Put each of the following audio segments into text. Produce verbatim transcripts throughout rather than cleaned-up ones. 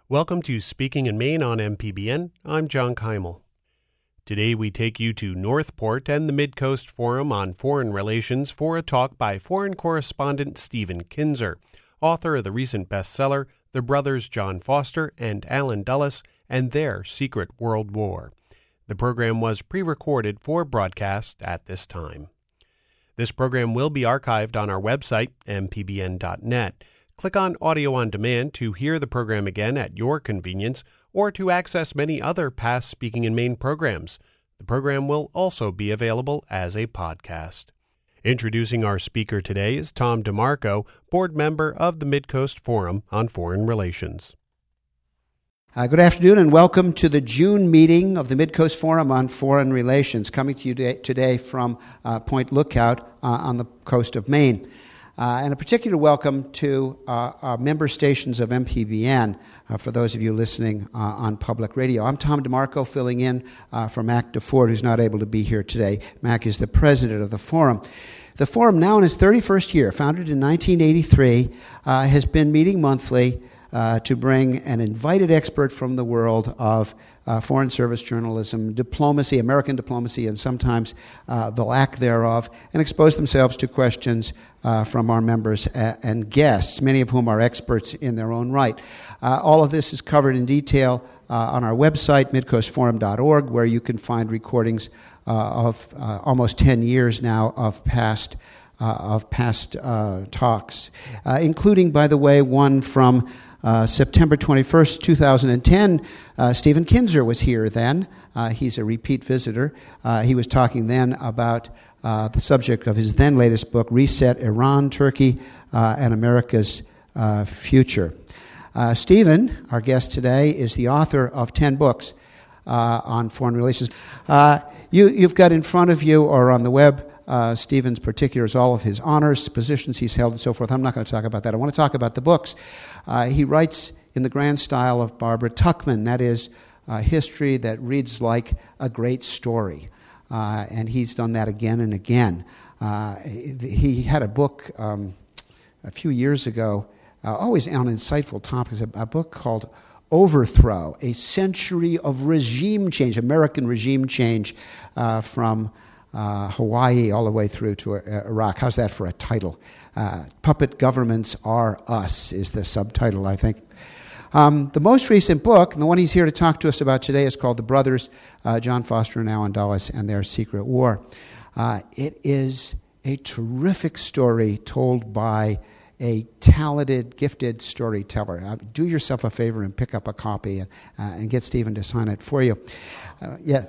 Welcome to Speaking in Maine on M P B N. I'm John Keimel. Today we take you to Northport and the Mid-Coast Forum on Foreign Relations for a talk by foreign correspondent Stephen Kinzer, author of the recent bestseller, The Brothers John Foster and Allen Dulles and Their Secret World War. The program was pre-recorded for broadcast at this time. This program will be archived on our website, m p b n dot net. Click on Audio on Demand to hear the program again at your convenience or to access many other past Speaking in Maine programs. The program will also be available as a podcast. Introducing our speaker today is Tom DeMarco, board member of the Mid-Coast Forum on Foreign Relations. Uh, good afternoon and welcome to the June meeting of the Mid-Coast Forum on Foreign Relations, coming to you today, today from uh, Point Lookout uh, on the coast of Maine. Uh, and a particular welcome to uh, our member stations of M P B N, uh, for those of you listening uh, on public radio. I'm Tom DeMarco, filling in uh, for Mac DeFord, who's not able to be here today. Mac is the president of the Forum. The Forum, now in its thirty-first year, founded in nineteen eighty-three, uh, has been meeting monthly uh, to bring an invited expert from the world of Uh, foreign service journalism, diplomacy, American diplomacy, and sometimes uh, the lack thereof, and expose themselves to questions uh, from our members a- and guests, many of whom are experts in their own right. Uh, all of this is covered in detail uh, on our website, mid coast forum dot org, where you can find recordings uh, of uh, almost ten years now of past uh, of past uh, talks, uh, including, by the way, one from Uh, September twenty-first, two thousand ten. uh, Stephen Kinzer was here then. Uh, he's a repeat visitor. Uh, he was talking then about uh, the subject of his then latest book, Reset Iran, Turkey, uh, and America's uh, Future. Uh, Stephen, our guest today, is the author of ten books uh, on foreign relations. Uh, you, you've got in front of you or on the web Uh, Stephen's particulars, all of his honors, positions he's held, and so forth. I'm not going to talk about that. I want to talk about the books. Uh, he writes in the grand style of Barbara Tuchman. That is a history that reads like a great story. Uh, and he's done that again and again. Uh, he had a book um, a few years ago, uh, always on insightful topics, a, a book called Overthrow, A Century of Regime Change, American regime change uh, from Uh, Hawaii all the way through to uh, Iraq. How's that for a title? Uh, Puppet Governments Are Us is the subtitle, I think. Um, the most recent book, and the one he's here to talk to us about today, is called The Brothers uh, John Foster and Allen Dulles and Their Secret War. Uh, it is a terrific story told by a talented, gifted storyteller. Uh, do yourself a favor and pick up a copy and, uh, and get Stephen to sign it for you. Uh, yeah.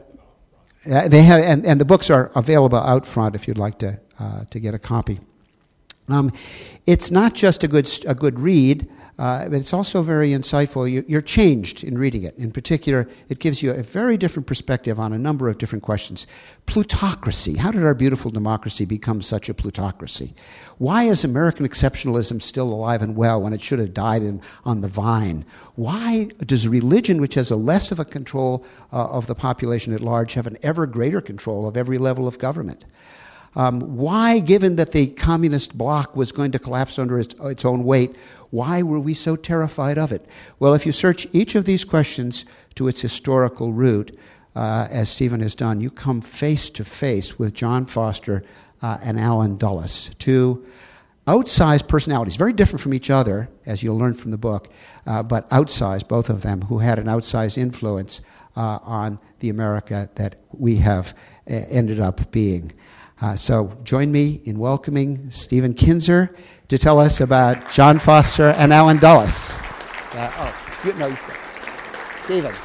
Uh, they have, and, and the books are available out front if you'd like to uh, to get a copy. Um, it's not just a good a good read, uh, but it's also very insightful. You, you're changed in reading it. In particular, it gives you a very different perspective on a number of different questions. Plutocracy. How did our beautiful democracy become such a plutocracy? Why is American exceptionalism still alive and well when it should have died in, on the vine? Why does religion, which has a less of a control uh, of the population at large, have an ever greater control of every level of government? Um, why, given that the communist bloc was going to collapse under its, its own weight, why were we so terrified of it? Well, if you search each of these questions to its historical root, uh, as Stephen has done, you come face to face with John Foster uh, and Allen Dulles, two outsized personalities, very different from each other, as you'll learn from the book, uh, but outsized, both of them, who had an outsized influence uh, on the America that we have uh, ended up being. Uh, so join me in welcoming Stephen Kinzer to tell us about John Foster and Allen Dulles. Uh, oh, you, no, you've got Stephen.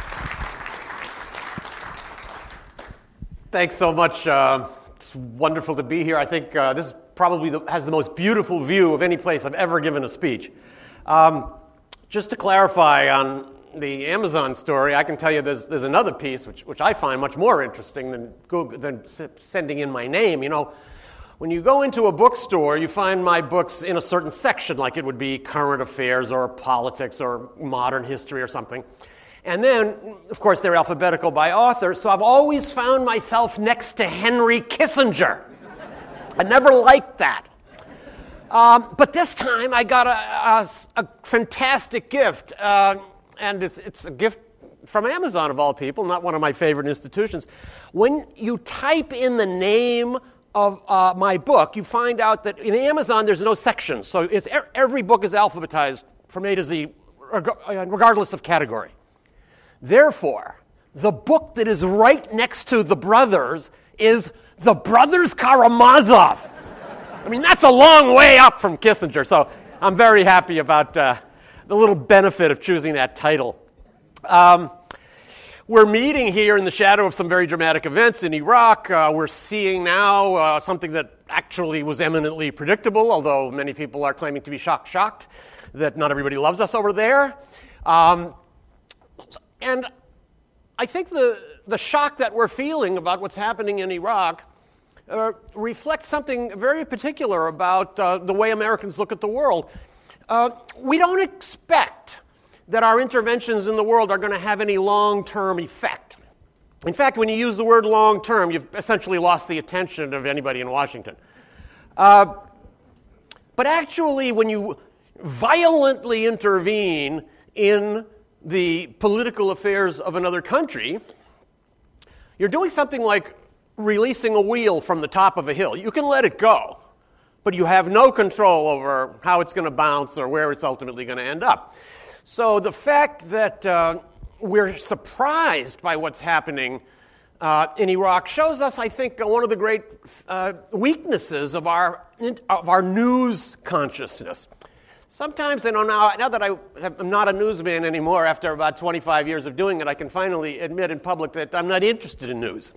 Thanks so much. Uh, it's wonderful to be here. I think uh, this is probably the, has the most beautiful view of any place I've ever given a speech. Um, just to clarify on the Amazon story, I can tell you there's there's another piece which which I find much more interesting than Google, than sending in my name. You know, when you go into a bookstore, you find my books in a certain section, like it would be current affairs or politics or modern history or something. And then, of course, they're alphabetical by author, so I've always found myself next to Henry Kissinger. I never liked that. Um, but this time I got a, a, a fantastic gift. Uh, and it's, it's a gift from Amazon, of all people, not one of my favorite institutions. When you type in the name of uh, my book, you find out that in Amazon there's no sections. So it's, every book is alphabetized from A to Z, regardless of category. Therefore, the book that is right next to The Brothers is The Brothers Karamazov. I mean, that's a long way up from Kissinger, so I'm very happy about uh, the little benefit of choosing that title. Um, we're meeting here in the shadow of some very dramatic events in Iraq. Uh, we're seeing now uh, something that actually was eminently predictable, although many people are claiming to be shocked, shocked that not everybody loves us over there. Um, and I think the, the shock that we're feeling about what's happening in Iraq uh, reflects something very particular about uh, the way Americans look at the world. Uh, we don't expect that our interventions in the world are going to have any long-term effect. In fact, when you use the word long-term, you've essentially lost the attention of anybody in Washington. Uh, but actually, when you violently intervene in the political affairs of another country, you're doing something like releasing a wheel from the top of a hill. You can let it go, but you have no control over how it's going to bounce or where it's ultimately going to end up. So the fact that uh, we're surprised by what's happening uh, in Iraq shows us, I think, one of the great uh, weaknesses of our of our news consciousness. Sometimes, you know, now, now that I have, I'm not a newsman anymore, after about twenty-five years of doing it, I can finally admit in public that I'm not interested in news.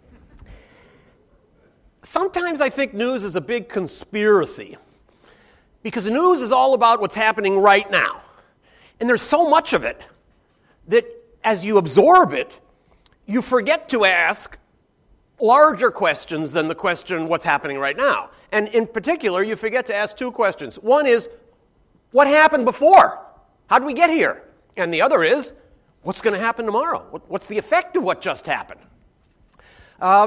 Sometimes I think news is a big conspiracy, because news is all about what's happening right now. And there's so much of it that as you absorb it, you forget to ask larger questions than the question, what's happening right now? And in particular, you forget to ask two questions. One is, what happened before? How did we get here? And the other is, what's going to happen tomorrow? What's the effect of what just happened? Uh,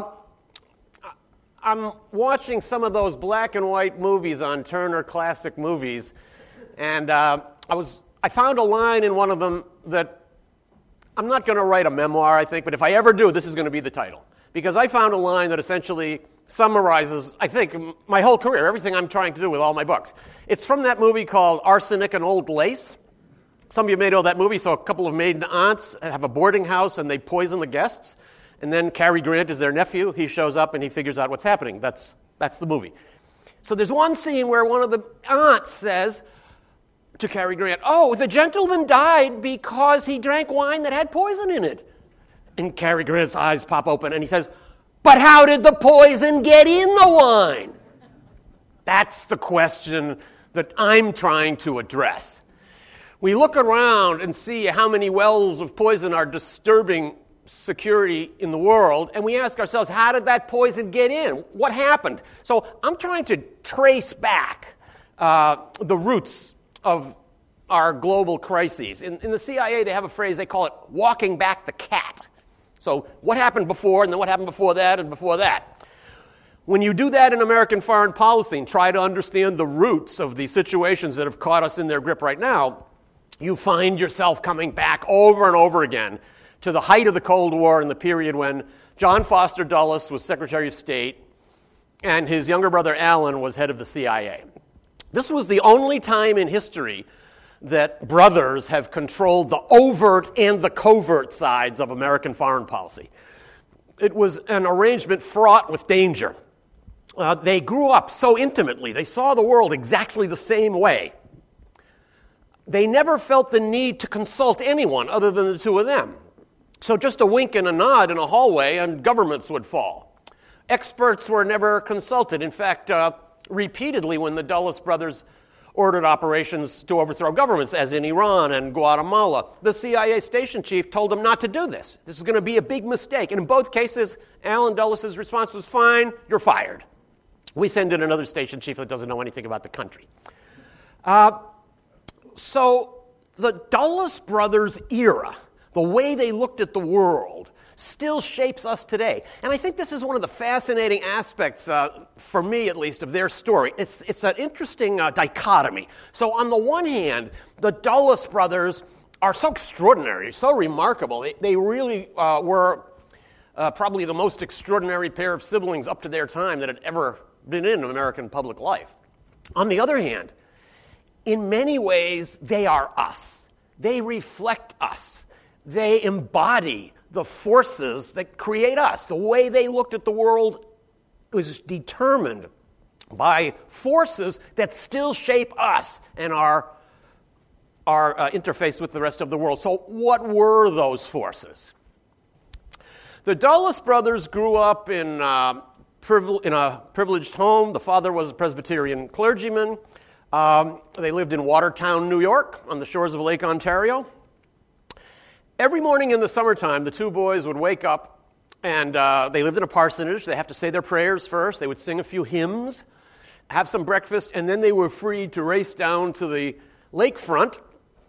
I'm watching some of those black and white movies on Turner Classic Movies, and uh, I was I found a line in one of them that I'm not going to write a memoir, I think, but if I ever do, this is going to be the title. Because I found a line that essentially summarizes, I think, my whole career, everything I'm trying to do with all my books. It's from that movie called Arsenic and Old Lace. Some of you may know that movie. So a couple of maiden aunts have a boarding house and they poison the guests. And then Cary Grant is their nephew. He shows up and he figures out what's happening. That's, that's the movie. So there's one scene where one of the aunts says to Cary Grant, "Oh, the gentleman died because he drank wine that had poison in it." And Cary Grant's eyes pop open and he says, "But how did the poison get in the wine?" That's the question that I'm trying to address. We look around and see how many wells of poison are disturbing security in the world, and we ask ourselves, how did that poison get in? What happened? So I'm trying to trace back uh, the roots of our global crises. In, in the C I A, they have a phrase, they call it walking back the cat. So what happened before, and then what happened before that, and before that? When you do that in American foreign policy and try to understand the roots of the situations that have caught us in their grip right now, you find yourself coming back over and over again to the height of the Cold War and the period when John Foster Dulles was Secretary of State and his younger brother Alan was head of the C I A. This was the only time in history that brothers have controlled the overt and the covert sides of American foreign policy. It was an arrangement fraught with danger. Uh, they grew up so intimately. They saw the world exactly the same way. They never felt the need to consult anyone other than the two of them. So just a wink and a nod in a hallway and governments would fall. Experts were never consulted. In fact, uh, repeatedly when the Dulles brothers ordered operations to overthrow governments, as in Iran and Guatemala, the C I A station chief told them not to do this. This is going to be a big mistake. And in both cases, Alan Dulles' response was, "Fine, you're fired. We send in another station chief that doesn't know anything about the country." Uh, so the Dulles brothers era, the way they looked at the world, still shapes us today. And I think this is one of the fascinating aspects, uh, for me at least, of their story. It's, it's an interesting uh, dichotomy. So on the one hand, the Dulles brothers are so extraordinary, so remarkable. They, they really uh, were uh, probably the most extraordinary pair of siblings up to their time that had ever been in American public life. On the other hand, in many ways, they are us. They reflect us. They embody the forces that create us. The way they looked at the world was determined by forces that still shape us and our, our uh, interface with the rest of the world. So what were those forces? The Dulles brothers grew up in, uh, privile- in a privileged home. The father was a Presbyterian clergyman. Um, they lived in Watertown, New York, on the shores of Lake Ontario. Every morning in the summertime, the two boys would wake up, and uh, they lived in a parsonage. They have to say their prayers first. They would sing a few hymns, have some breakfast, and then they were free to race down to the lakefront,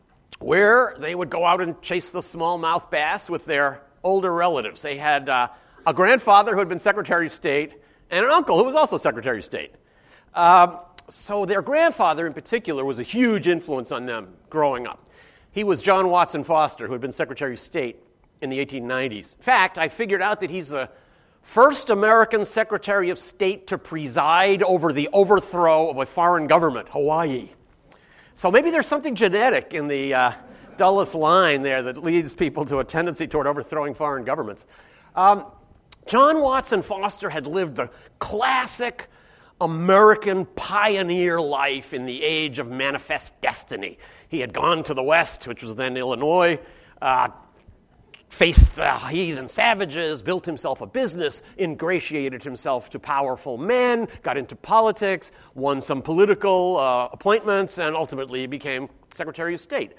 where they would go out and chase the smallmouth bass with their older relatives. They had uh, a grandfather who had been Secretary of State and an uncle who was also Secretary of State. Uh, so their grandfather in particular was a huge influence on them growing up. He was John Watson Foster, who had been Secretary of State in the eighteen nineties. In fact, I figured out that he's the first American Secretary of State to preside over the overthrow of a foreign government, Hawaii. So maybe there's something genetic in the uh, Dulles line there that leads people to a tendency toward overthrowing foreign governments. Um, John Watson Foster had lived the classic American pioneer life in the age of manifest destiny. He had gone to the West, which was then Illinois, uh, faced the heathen savages, built himself a business, ingratiated himself to powerful men, got into politics, won some political uh, appointments, and ultimately became Secretary of State.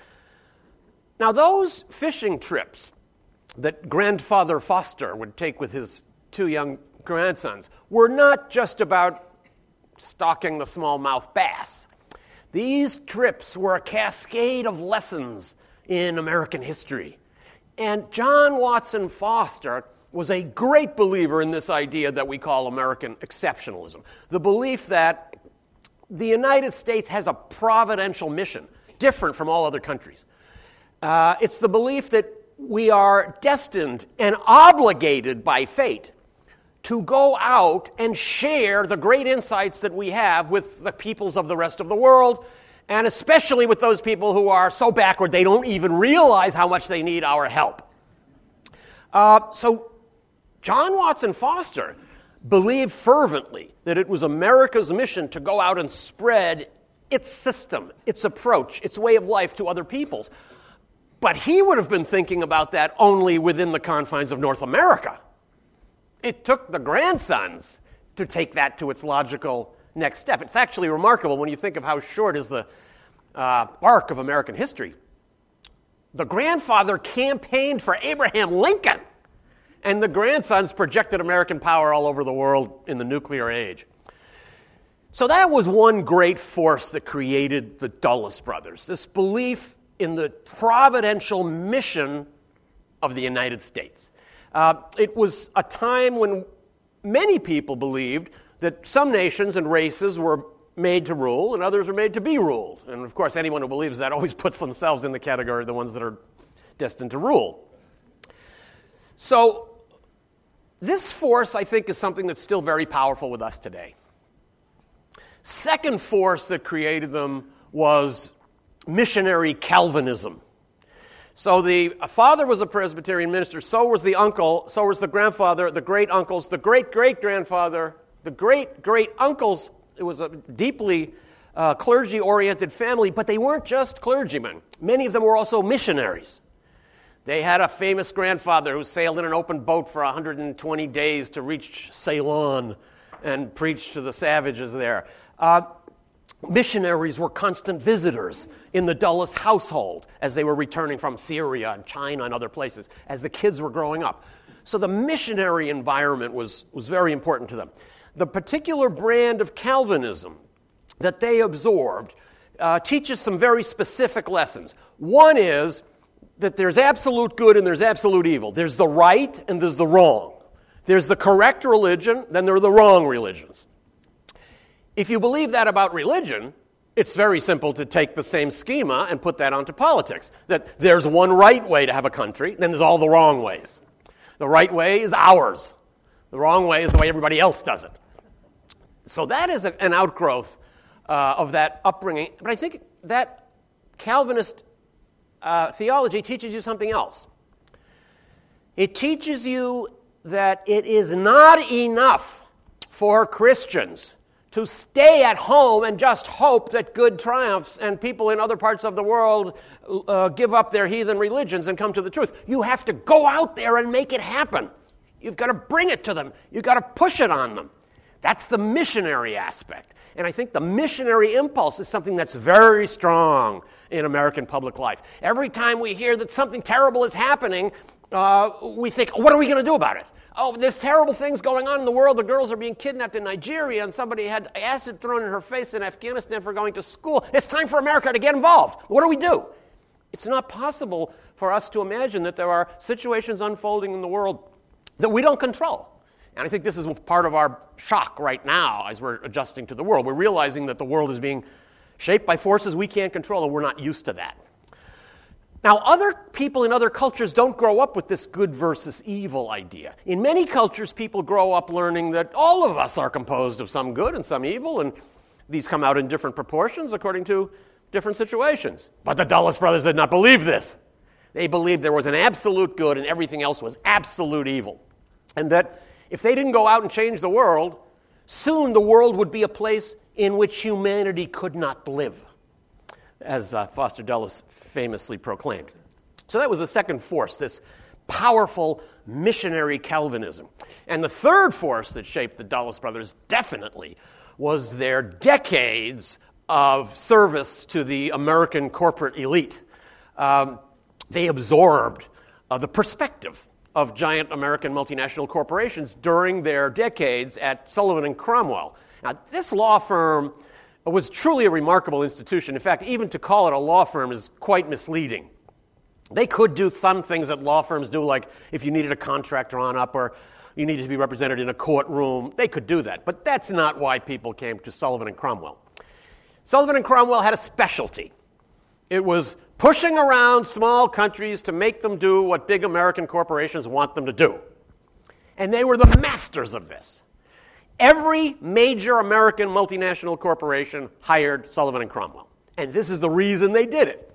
Now, those fishing trips that Grandfather Foster would take with his two young grandsons were not just about stalking the smallmouth bass. These trips were a cascade of lessons in American history. And John Watson Foster was a great believer in this idea that we call American exceptionalism. The belief that the United States has a providential mission, different from all other countries. Uh, it's the belief that we are destined and obligated by fate to go out and share the great insights that we have with the peoples of the rest of the world, and especially with those people who are so backward they don't even realize how much they need our help. Uh, so John Watson Foster believed fervently that it was America's mission to go out and spread its system, its approach, its way of life to other peoples. But he would have been thinking about that only within the confines of North America. It took the grandsons to take that to its logical next step. It's actually remarkable when you think of how short is the uh, arc of American history. The grandfather campaigned for Abraham Lincoln, and the grandsons projected American power all over the world in the nuclear age. So that was one great force that created the Dulles brothers, this belief in the providential mission of the United States. Uh, it was a time when many people believed that some nations and races were made to rule and others were made to be ruled. And of course, anyone who believes that always puts themselves in the category of the ones that are destined to rule. So this force, I think, is something that's still very powerful with us today. Second force that created them was missionary Calvinism. So the father was a Presbyterian minister, so was the uncle, so was the grandfather, the great-uncles, the great-great-grandfather, the great-great-uncles. It was a deeply uh, clergy-oriented family, but they weren't just clergymen. Many of them were also missionaries. They had a famous grandfather who sailed in an open boat for one hundred twenty days to reach Ceylon and preach to the savages there. Uh, Missionaries were constant visitors in the Dulles household as they were returning from Syria and China and other places, as the kids were growing up. So the missionary environment was, was very important to them. The particular brand of Calvinism that they absorbed uh, teaches some very specific lessons. One is that there's absolute good and there's absolute evil. There's the right and there's the wrong. There's the correct religion, then there are the wrong religions. If you believe that about religion, it's very simple to take the same schema and put that onto politics. That there's one right way to have a country, then there's all the wrong ways. The right way is ours. The wrong way is the way everybody else does it. So that is a, an outgrowth uh, of that upbringing. But I think that Calvinist uh, theology teaches you something else. It teaches you that it is not enough for Christians to stay at home and just hope that good triumphs and people in other parts of the world uh, give up their heathen religions and come to the truth. You have to go out there and make it happen. You've got to bring it to them. You've got to push it on them. That's the missionary aspect. And I think the missionary impulse is something that's very strong in American public life. Every time we hear that something terrible is happening, uh, we think, what are we going to do about it? Oh, there's terrible things going on in the world. The girls are being kidnapped in Nigeria, and somebody had acid thrown in her face in Afghanistan for going to school. It's time for America to get involved. What do we do? It's not possible for us to imagine that there are situations unfolding in the world that we don't control. And I think this is part of our shock right now as we're adjusting to the world. We're realizing that the world is being shaped by forces we can't control, and we're not used to that. Now, other people in other cultures don't grow up with this good versus evil idea. In many cultures, people grow up learning that all of us are composed of some good and some evil, and these come out in different proportions according to different situations. But the Dulles brothers did not believe this. They believed there was an absolute good and everything else was absolute evil. And that if they didn't go out and change the world, soon the world would be a place in which humanity could not live, as uh, Foster Dulles famously proclaimed. So that was the second force, this powerful missionary Calvinism. And the third force that shaped the Dulles brothers definitely was their decades of service to the American corporate elite. Um, they absorbed uh, the perspective of giant American multinational corporations during their decades at Sullivan and Cromwell. Now, this law firm was truly a remarkable institution. In fact, even to call it a law firm is quite misleading. They could do some things that law firms do, like if you needed a contract drawn up or you needed to be represented in a courtroom, they could do that. But that's not why people came to Sullivan and Cromwell. Sullivan and Cromwell had a specialty. It was pushing around small countries to make them do what big American corporations want them to do. And they were the masters of this. Every major American multinational corporation hired Sullivan and Cromwell. And this is the reason they did it.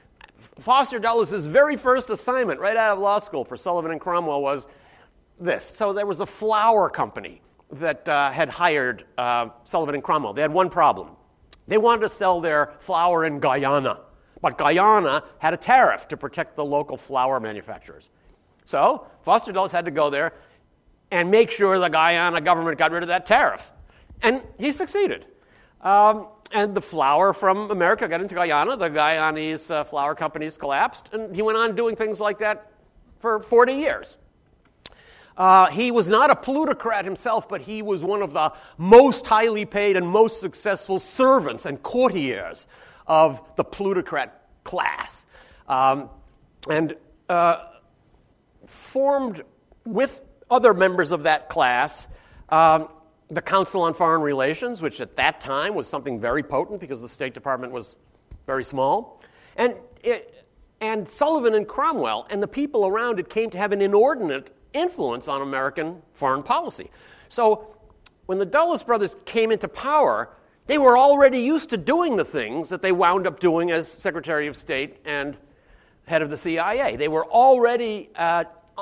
Foster Dulles' very first assignment right out of law school for Sullivan and Cromwell was this. So there was a flour company that uh, had hired uh, Sullivan and Cromwell. They had one problem. They wanted to sell their flour in Guyana. But Guyana had a tariff to protect the local flour manufacturers. So Foster Dulles had to go there and make sure the Guyana government got rid of that tariff. And he succeeded. Um, and the flour from America got into Guyana. The Guyanese uh, flour companies collapsed. And he went on doing things like that for forty years. Uh, he was not a plutocrat himself, but he was one of the most highly paid and most successful servants and courtiers of the plutocrat class. Um, and uh, formed with other members of that class, um, the Council on Foreign Relations, which at that time was something very potent because the State Department was very small. And, it, and Sullivan and Cromwell and the people around it came to have an inordinate influence on American foreign policy. So when the Dulles brothers came into power, they were already used to doing the things that they wound up doing as Secretary of State and head of the C I A. They were already uh,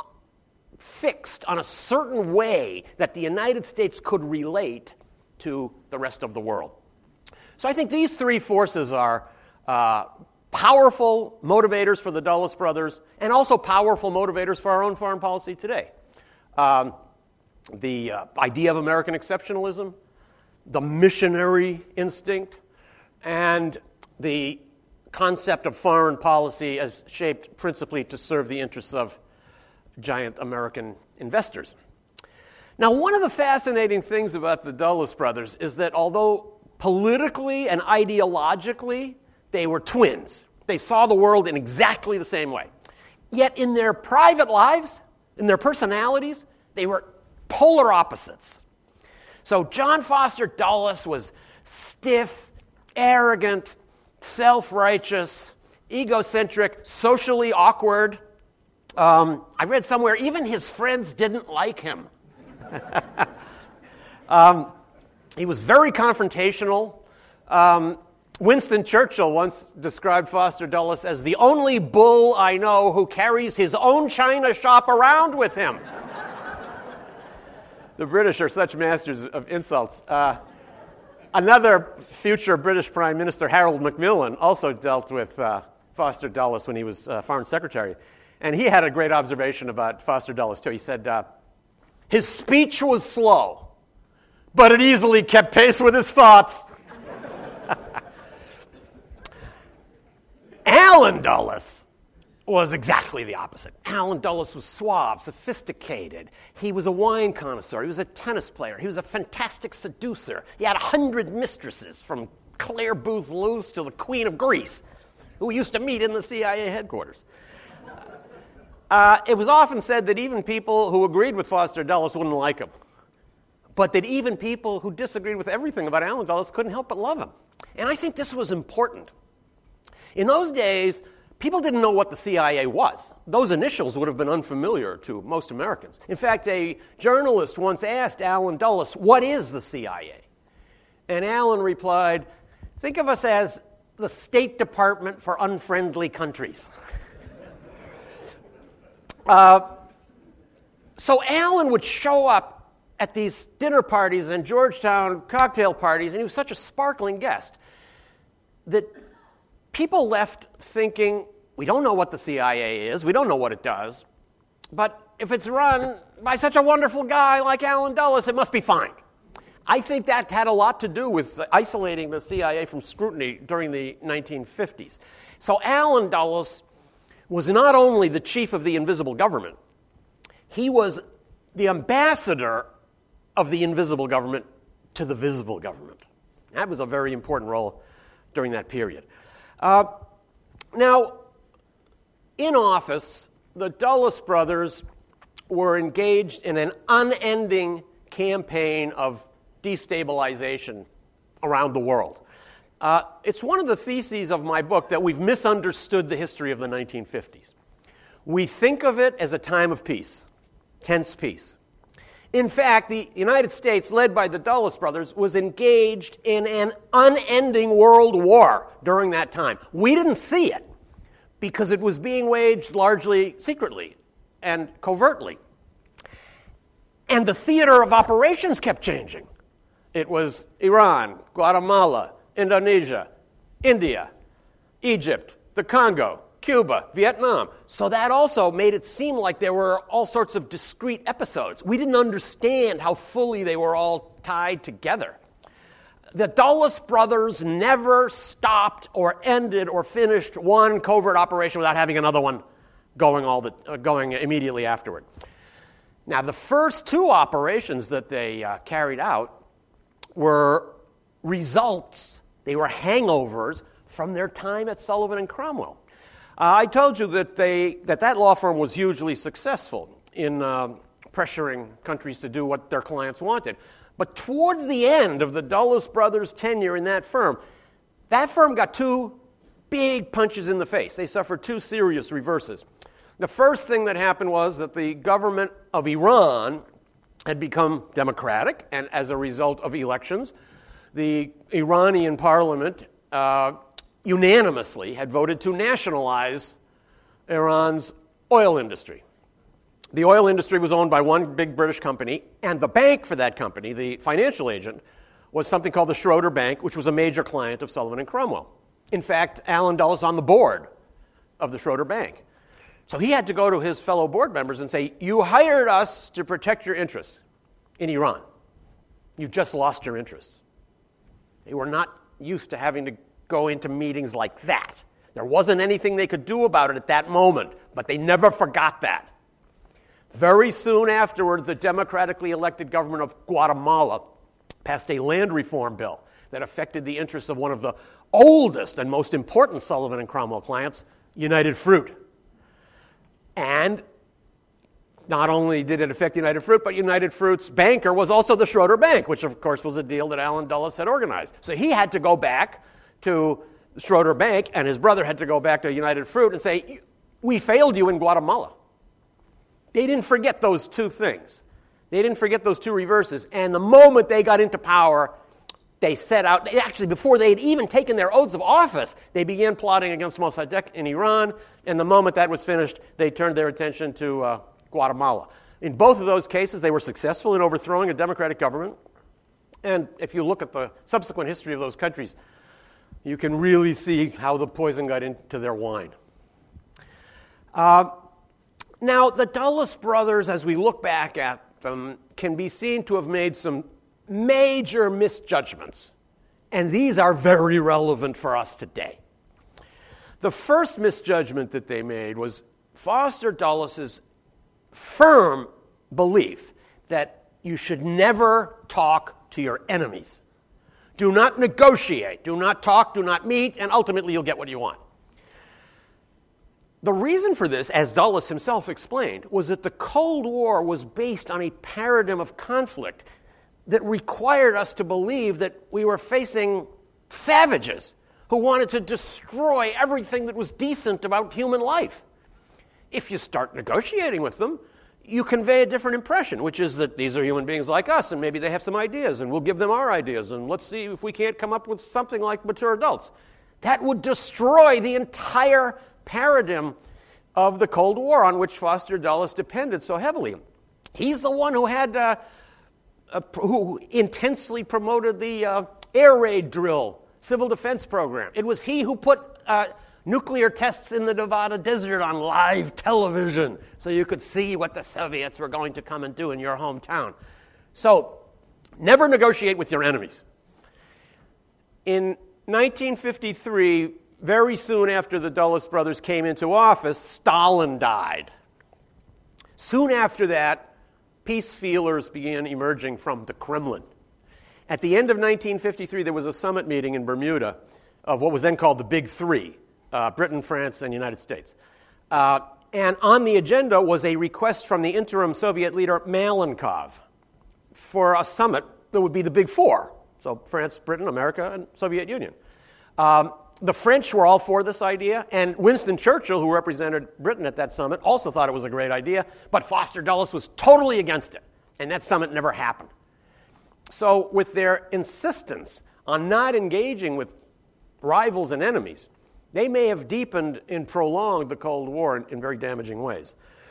fixed on a certain way that the United States could relate to the rest of the world. So I think these three forces are uh, powerful motivators for the Dulles brothers and also powerful motivators for our own foreign policy today. Um, the uh, idea of American exceptionalism, the missionary instinct, and the concept of foreign policy as shaped principally to serve the interests of giant American investors. Now, one of the fascinating things about the Dulles brothers is that although politically and ideologically they were twins, they saw the world in exactly the same way, yet in their private lives, in their personalities, they were polar opposites. So John Foster Dulles was stiff, arrogant, self-righteous, egocentric, socially awkward. Um, I read somewhere even his friends didn't like him. um, he was very confrontational. Um, Winston Churchill once described Foster Dulles as the only bull I know who carries his own china shop around with him. The British are such masters of insults. Uh, another future British Prime Minister, Harold Macmillan, also dealt with uh, Foster Dulles when he was uh, Foreign Secretary. And he had a great observation about Foster Dulles, too. He said, uh, his speech was slow, but it easily kept pace with his thoughts. Allen Dulles was exactly the opposite. Allen Dulles was suave, sophisticated. He was a wine connoisseur. He was a tennis player. He was a fantastic seducer. He had a hundred mistresses, from Claire Booth Luce to the Queen of Greece, who used to meet in the C I A headquarters. Uh, it was often said that even people who agreed with Foster Dulles wouldn't like him, but that even people who disagreed with everything about Allen Dulles couldn't help but love him. And I think this was important. In those days, people didn't know what the C I A was. Those initials would have been unfamiliar to most Americans. In fact, a journalist once asked Allen Dulles, "What is the C I A?" And Allen replied, "Think of us as the State Department for unfriendly countries." uh, so Allen would show up at these dinner parties and Georgetown cocktail parties, and he was such a sparkling guest that people left thinking, we don't know what the C I A is, we don't know what it does, but if it's run by such a wonderful guy like Allen Dulles, it must be fine. I think that had a lot to do with isolating the C I A from scrutiny during the nineteen fifties. So Allen Dulles was not only the chief of the invisible government, he was the ambassador of the invisible government to the visible government. That was a very important role during that period. Uh, now, in office, the Dulles brothers were engaged in an unending campaign of destabilization around the world. Uh, it's one of the theses of my book that we've misunderstood the history of the nineteen fifties. We think of it as a time of peace, tense peace. In fact, the United States, led by the Dulles brothers, was engaged in an unending world war during that time. We didn't see it because it was being waged largely secretly and covertly. And the theater of operations kept changing. It was Iran, Guatemala, Indonesia, India, Egypt, the Congo, Cuba, Vietnam. So that also made it seem like there were all sorts of discrete episodes. We didn't understand how fully they were all tied together. The Dulles brothers never stopped or ended or finished one covert operation without having another one going all the uh, going immediately afterward. Now, the first two operations that they uh, carried out were results. They were hangovers from their time at Sullivan and Cromwell. Uh, I told you that they that that law firm was hugely successful in uh, pressuring countries to do what their clients wanted. But towards the end of the Dulles brothers' tenure in that firm, that firm got two big punches in the face. They suffered two serious reverses. The first thing that happened was that the government of Iran had become democratic, and as a result of elections, the Iranian parliament uh, unanimously had voted to nationalize Iran's oil industry. The oil industry was owned by one big British company, and the bank for that company, the financial agent, was something called the Schroeder Bank, which was a major client of Sullivan and Cromwell. In fact, Allen Dulles on the board of the Schroeder Bank. So he had to go to his fellow board members and say, you hired us to protect your interests in Iran. You just lost your interests. They were not used to having to go into meetings like that. There wasn't anything they could do about it at that moment, but they never forgot that. Very soon afterward, the democratically elected government of Guatemala passed a land reform bill that affected the interests of one of the oldest and most important Sullivan and Cromwell clients, United Fruit. And not only did it affect United Fruit, but United Fruit's banker was also the Schroeder Bank, which of course was a deal that Allen Dulles had organized. So he had to go back to Schroeder Bank, and his brother had to go back to United Fruit and say, we failed you in Guatemala. They didn't forget those two things. They didn't forget those two reverses. And the moment they got into power, they set out, actually before they had even taken their oaths of office, they began plotting against Mossadegh in Iran, and the moment that was finished, they turned their attention to uh, Guatemala. In both of those cases, they were successful in overthrowing a democratic government, and if you look at the subsequent history of those countries, you can really see how the poison got into their wine. Uh, now, the Dulles brothers, as we look back at them, can be seen to have made some major misjudgments, and these are very relevant for us today. The first misjudgment that they made was Foster Dulles' firm belief that you should never talk to your enemies. Do not negotiate, do not talk, do not meet, and ultimately you'll get what you want. The reason for this, as Dulles himself explained, was that the Cold War was based on a paradigm of conflict that required us to believe that we were facing savages who wanted to destroy everything that was decent about human life. If you start negotiating with them, you convey a different impression, which is that these are human beings like us, and maybe they have some ideas, and we'll give them our ideas, and let's see if we can't come up with something like mature adults. That would destroy the entire paradigm of the Cold War on which Foster Dulles depended so heavily. He's the one who had... Uh, Uh, who intensely promoted the uh, air raid drill civil defense program. It was he who put uh, nuclear tests in the Nevada desert on live television so you could see what the Soviets were going to come and do in your hometown. So, never negotiate with your enemies. In nineteen fifty-three, very soon after the Dulles brothers came into office, Stalin died. Soon after that, peace feelers began emerging from the Kremlin. At the end of nineteen fifty-three, there was a summit meeting in Bermuda of what was then called the Big Three, uh, Britain, France, and the United States. Uh, and on the agenda was a request from the interim Soviet leader Malenkov for a summit that would be the Big Four, so France, Britain, America, and Soviet Union. Um, the French were all for this idea, and Winston Churchill, who represented Britain at that summit, also thought it was a great idea, but Foster Dulles was totally against it, and that summit never happened. So with their insistence on not engaging with rivals and enemies, they may have deepened and prolonged the Cold War in, in very damaging ways.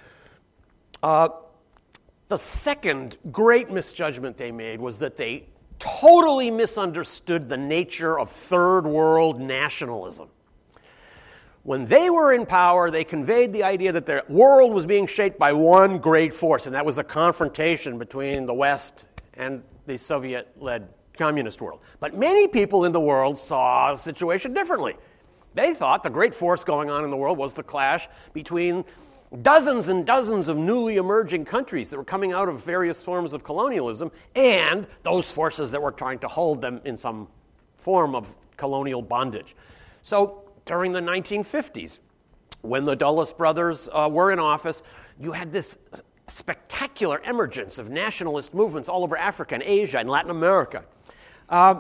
Uh, the second great misjudgment they made was that they totally misunderstood the nature of third world nationalism. When they were in power, they conveyed the idea that the world was being shaped by one great force, and that was a confrontation between the West and the Soviet-led communist world. But many people in the world saw the situation differently. They thought the great force going on in the world was the clash between dozens and dozens of newly emerging countries that were coming out of various forms of colonialism and those forces that were trying to hold them in some form of colonial bondage. So during the nineteen fifties, when the Dulles brothers uh, were in office, you had this spectacular emergence of nationalist movements all over Africa and Asia and Latin America. Uh,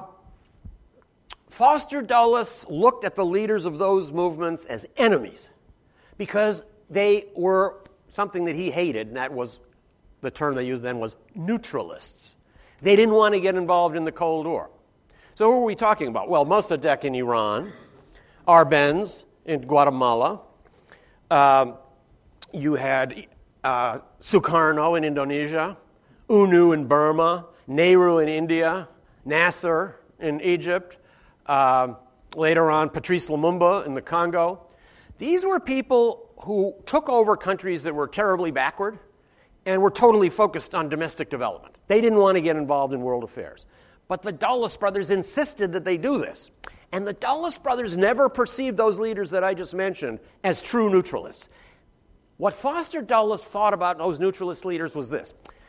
Foster Dulles looked at the leaders of those movements as enemies because they were something that he hated, and that was, the term they used then was neutralists. They didn't want to get involved in the Cold War. So who are we talking about? Well, Mossadegh in Iran, Arbenz in Guatemala, uh, you had uh, Sukarno in Indonesia, U N U in Burma, Nehru in India, Nasser in Egypt, uh, later on Patrice Lumumba in the Congo. These were people who took over countries that were terribly backward and were totally focused on domestic development. They didn't want to get involved in world affairs. But the Dulles brothers insisted that they do this. And the Dulles brothers never perceived those leaders that I just mentioned as true neutralists. What Foster Dulles thought about those neutralist leaders was this.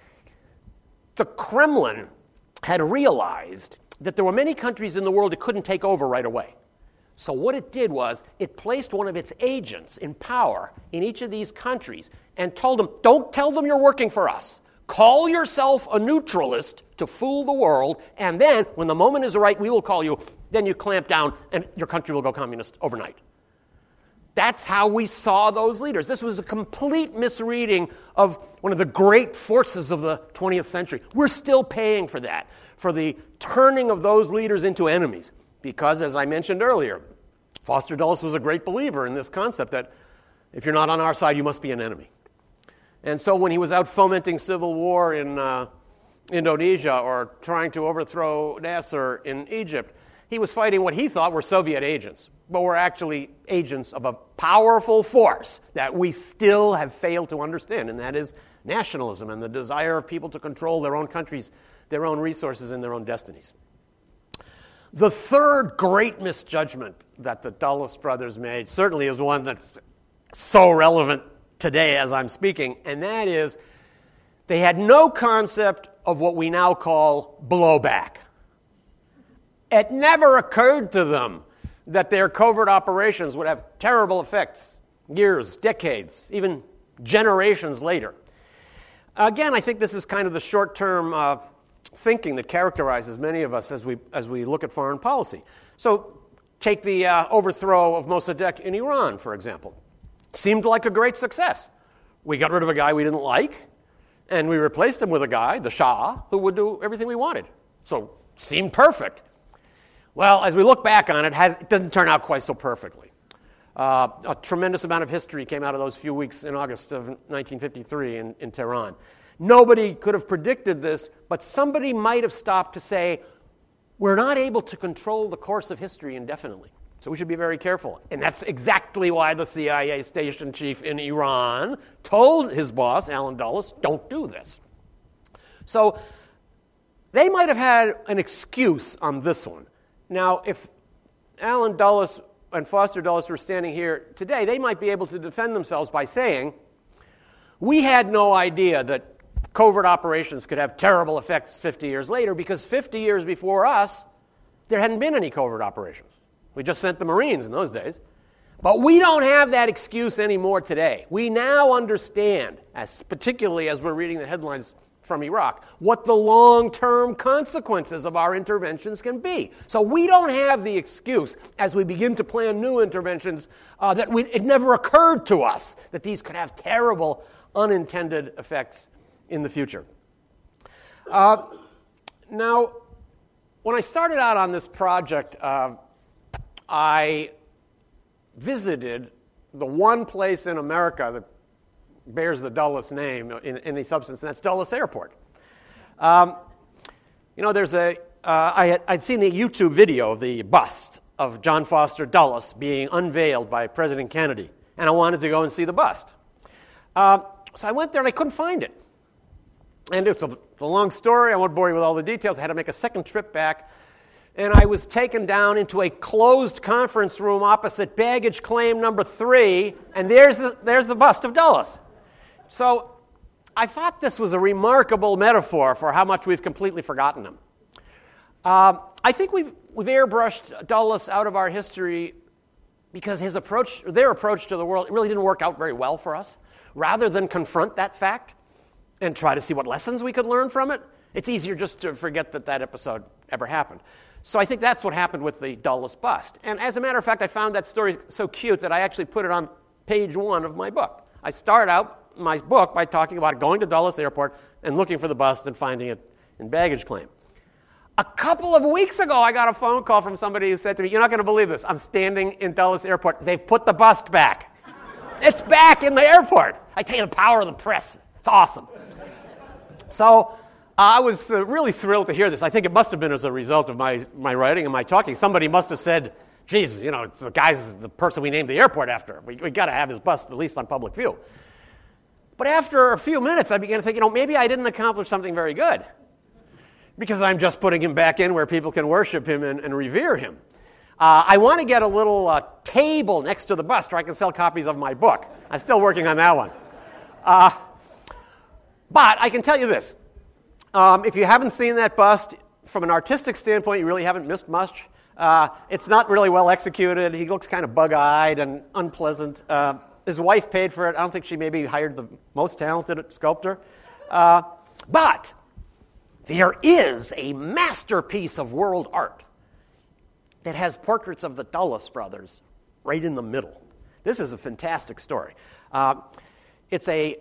The Kremlin had realized that there were many countries in the world it couldn't take over right away. So what it did was it placed one of its agents in power in each of these countries and told them, don't tell them you're working for us. Call yourself a neutralist to fool the world, and then, when the moment is right, we will call you. Then you clamp down, and your country will go communist overnight. That's how we saw those leaders. This was a complete misreading of one of the great forces of the twentieth century. We're still paying for that, for the turning of those leaders into enemies. Because, as I mentioned earlier, Foster Dulles was a great believer in this concept that if you're not on our side, you must be an enemy. And so when he was out fomenting civil war in uh, Indonesia or trying to overthrow Nasser in Egypt, he was fighting what he thought were Soviet agents, but were actually agents of a powerful force that we still have failed to understand, and that is nationalism and the desire of people to control their own countries, their own resources, and their own destinies. The third great misjudgment that the Dulles brothers made certainly is one that's so relevant today as I'm speaking, and that is they had no concept of what we now call blowback. It never occurred to them that their covert operations would have terrible effects years, decades, even generations later. Again, I think this is kind of the short-term uh, thinking that characterizes many of us as we as we look at foreign policy. So take the uh, overthrow of Mossadegh in Iran, for example. Seemed like a great success. We got rid of a guy we didn't like, and we replaced him with a guy, the Shah, who would do everything we wanted. So seemed perfect. Well, as we look back on it, has, it doesn't turn out quite so perfectly. Uh, a tremendous amount of history came out of those few weeks in August of nineteen fifty-three in, in Tehran. Nobody could have predicted this, but somebody might have stopped to say, we're not able to control the course of history indefinitely, so we should be very careful. And that's exactly why the C I A station chief in Iran told his boss, Allen Dulles, don't do this. So they might have had an excuse on this one. Now, if Allen Dulles and Foster Dulles were standing here today, they might be able to defend themselves by saying, we had no idea that covert operations could have terrible effects fifty years later because fifty years before us, there hadn't been any covert operations. We just sent the Marines in those days. But we don't have that excuse anymore today. We now understand, as particularly as we're reading the headlines from Iraq, what the long-term consequences of our interventions can be. So we don't have the excuse, as we begin to plan new interventions, uh, that we, it never occurred to us that these could have terrible unintended effects in the future. Uh, now, when I started out on this project, uh, I visited the one place in America that bears the Dulles name in any substance, and that's Dulles Airport. Um, you know, there's a, uh, I had, I'd seen the YouTube video of the bust of John Foster Dulles being unveiled by President Kennedy, and I wanted to go and see the bust. Uh, so I went there and I couldn't find it. And it's a, it's a long story. I won't bore you with all the details. I had to make a second trip back. And I was taken down into a closed conference room opposite baggage claim number three, and there's the, there's the bust of Dulles. So I thought this was a remarkable metaphor for how much we've completely forgotten him. Uh, I think we've, we've airbrushed Dulles out of our history because his approach, their approach to the world, it really didn't work out very well for us. Rather than confront that fact and try to see what lessons we could learn from it, it's easier just to forget that that episode ever happened. So I think that's what happened with the Dulles bust. And as a matter of fact, I found that story so cute that I actually put it on page one of my book. I start out my book by talking about going to Dulles Airport and looking for the bust and finding it in baggage claim. A couple of weeks ago, I got a phone call from somebody who said to me, you're not going to believe this. I'm standing in Dulles Airport. They've put the bust back. It's back in the airport. I tell you, the power of the press. It's awesome. So uh, I was uh, really thrilled to hear this. I think it must have been as a result of my, my writing and my talking. Somebody must have said, geez, you know, it's the guy's the person we named the airport after. We, we got to have his bust at least on public view. But after a few minutes, I began to think, you know, maybe I didn't accomplish something very good because I'm just putting him back in where people can worship him and, and revere him. Uh, I want to get a little uh, table next to the bust where I can sell copies of my book. I'm still working on that one. Uh, but I can tell you this. Um, if you haven't seen that bust, from an artistic standpoint, you really haven't missed much. Uh, it's not really well executed. He looks kind of bug-eyed and unpleasant. Uh, his wife paid for it. I don't think she maybe hired the most talented sculptor. Uh, But there is a masterpiece of world art that has portraits of the Dulles brothers right in the middle. This is a fantastic story. Uh, it's a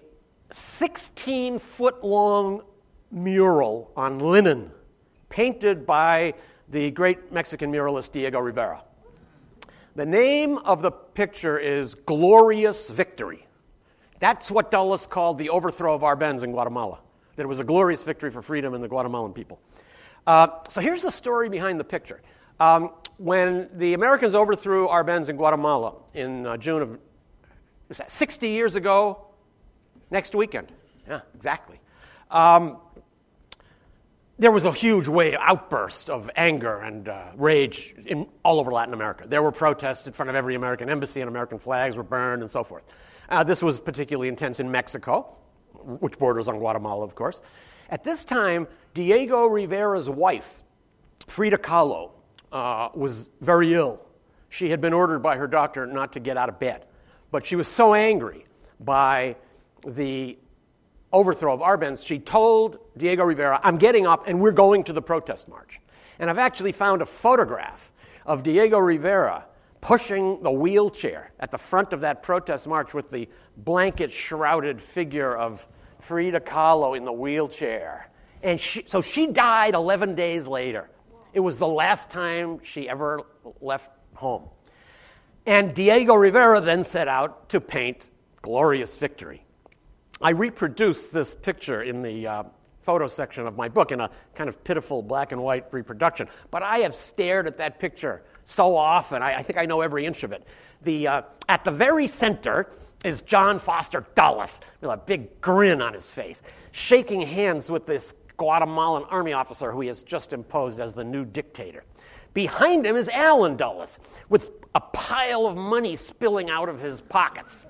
sixteen-foot-long mural on linen painted by the great Mexican muralist Diego Rivera. The name of the picture is Glorious Victory. That's what Dulles called the overthrow of Arbenz in Guatemala, that it was a glorious victory for freedom and the Guatemalan people. Uh, so here's the story behind the picture. Um, when the Americans overthrew Arbenz in Guatemala in uh, June of, was that sixty years ago, next weekend. Yeah, exactly. Um, there was a huge wave, outburst of anger and uh, rage in, all over Latin America. There were protests in front of every American embassy, and American flags were burned and so forth. Uh, this was particularly intense in Mexico, which borders on Guatemala, of course. At this time, Diego Rivera's wife, Frida Kahlo, uh, was very ill. She had been ordered by her doctor not to get out of bed. But she was so angry by the overthrow of Arbenz, she told Diego Rivera, I'm getting up and we're going to the protest march. And I've actually found a photograph of Diego Rivera pushing the wheelchair at the front of that protest march with the blanket-shrouded figure of Frida Kahlo in the wheelchair. And she, so she died eleven days later. It was the last time she ever left home. And Diego Rivera then set out to paint Glorious Victory. I reproduced this picture in the uh, photo section of my book in a kind of pitiful black and white reproduction. But I have stared at that picture so often, I, I think I know every inch of it. The, uh, at the very center is John Foster Dulles with a big grin on his face, shaking hands with this Guatemalan army officer who he has just imposed as the new dictator. Behind him is Allen Dulles with a pile of money spilling out of his pockets.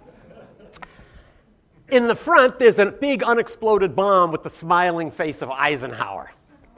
In the front, there's a big unexploded bomb with the smiling face of Eisenhower.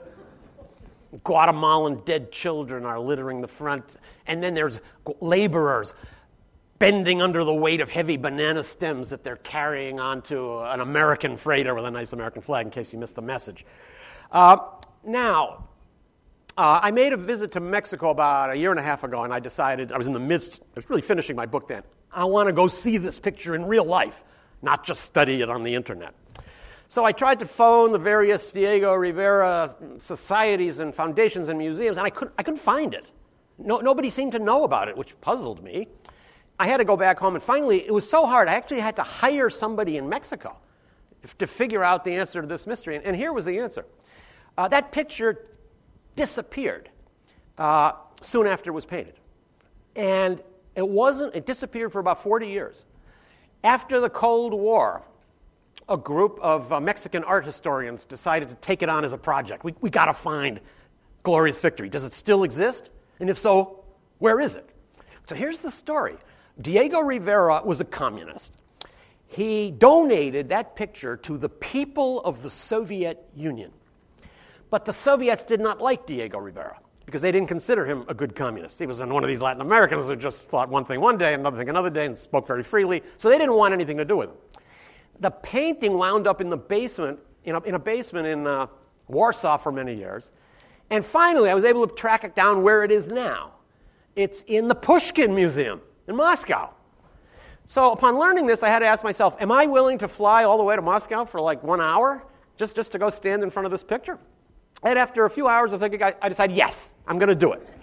Guatemalan dead children are littering the front. And then there's laborers bending under the weight of heavy banana stems that they're carrying onto an American freighter with a nice American flag, in case you missed the message. Uh, now, uh, I made a visit to Mexico about a year and a half ago, and I decided, I was in the midst, I was really finishing my book then, I want to go see this picture in real life, not just study it on the internet. So I tried to phone the various Diego Rivera societies and foundations and museums, and I couldn't, I couldn't find it. No, nobody seemed to know about it, which puzzled me. I had to go back home, and finally, it was so hard, I actually had to hire somebody in Mexico to figure out the answer to this mystery. And here was the answer. Uh, that picture disappeared uh, soon after it was painted. And it wasn't, it disappeared for about forty years. After the Cold War, a group of uh, Mexican art historians decided to take it on as a project. We we got to find Glorious Victory. Does it still exist? And if so, where is it? So here's the story. Diego Rivera was a communist. He donated that picture to the people of the Soviet Union. But the Soviets did not like Diego Rivera because they didn't consider him a good communist. He was one of these Latin Americans who just thought one thing one day, another thing another day, and spoke very freely. So they didn't want anything to do with him. The painting wound up in the basement, in a, in a basement in uh, Warsaw for many years. And finally, I was able to track it down where it is now. It's in the Pushkin Museum in Moscow. So upon learning this, I had to ask myself, am I willing to fly all the way to Moscow for like one hour just, just to go stand in front of this picture? And after a few hours of thinking, I, I decided, yes, I'm going to do it.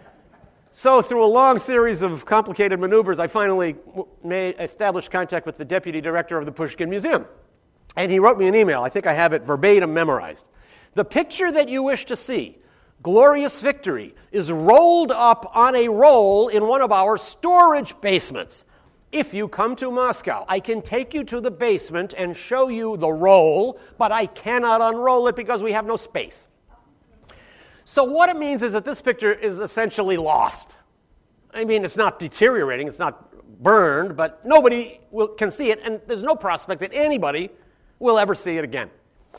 So through a long series of complicated maneuvers, I finally made, established contact with the deputy director of the Pushkin Museum. And he wrote me an email. I think I have it verbatim memorized. The picture that you wish to see, Glorious Victory, is rolled up on a roll in one of our storage basements. If you come to Moscow, I can take you to the basement and show you the roll, but I cannot unroll it because we have no space. So what it means is that this picture is essentially lost. I mean, it's not deteriorating, it's not burned, but nobody will, can see it, and there's no prospect that anybody will ever see it again.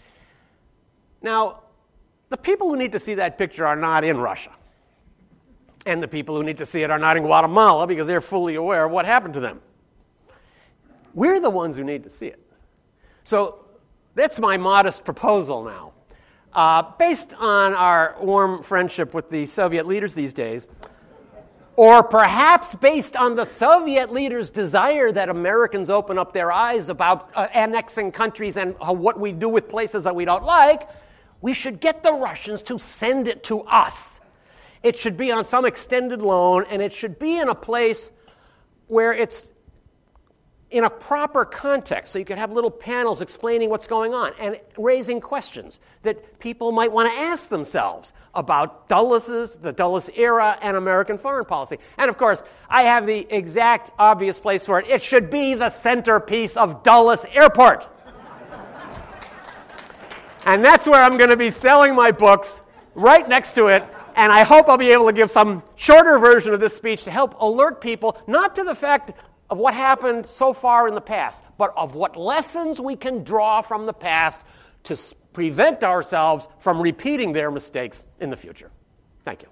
Now, the people who need to see that picture are not in Russia. And the people who need to see it are not in Guatemala because they're fully aware of what happened to them. We're the ones who need to see it. So That's my modest proposal now. Uh, based on our warm friendship with the Soviet leaders these days, or perhaps based on the Soviet leaders' desire that Americans open up their eyes about uh, annexing countries and uh, what we do with places that we don't like, we should get the Russians to send it to us. It should be on some extended loan, and it should be in a place where it's in a proper context, so you could have little panels explaining what's going on and raising questions that people might want to ask themselves about Dulles', the Dulles era, and American foreign policy. And of course, I have the exact obvious place for it. It should be the centerpiece of Dulles Airport. And that's where I'm going to be selling my books, right next to it. And I hope I'll be able to give some shorter version of this speech to help alert people, not to the fact of what happened so far in the past, but of what lessons we can draw from the past to prevent ourselves from repeating their mistakes in the future. Thank you.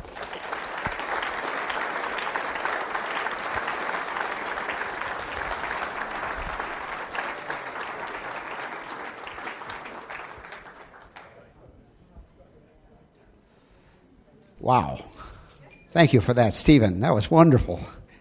Wow. Thank you for that, Stephen. That was wonderful.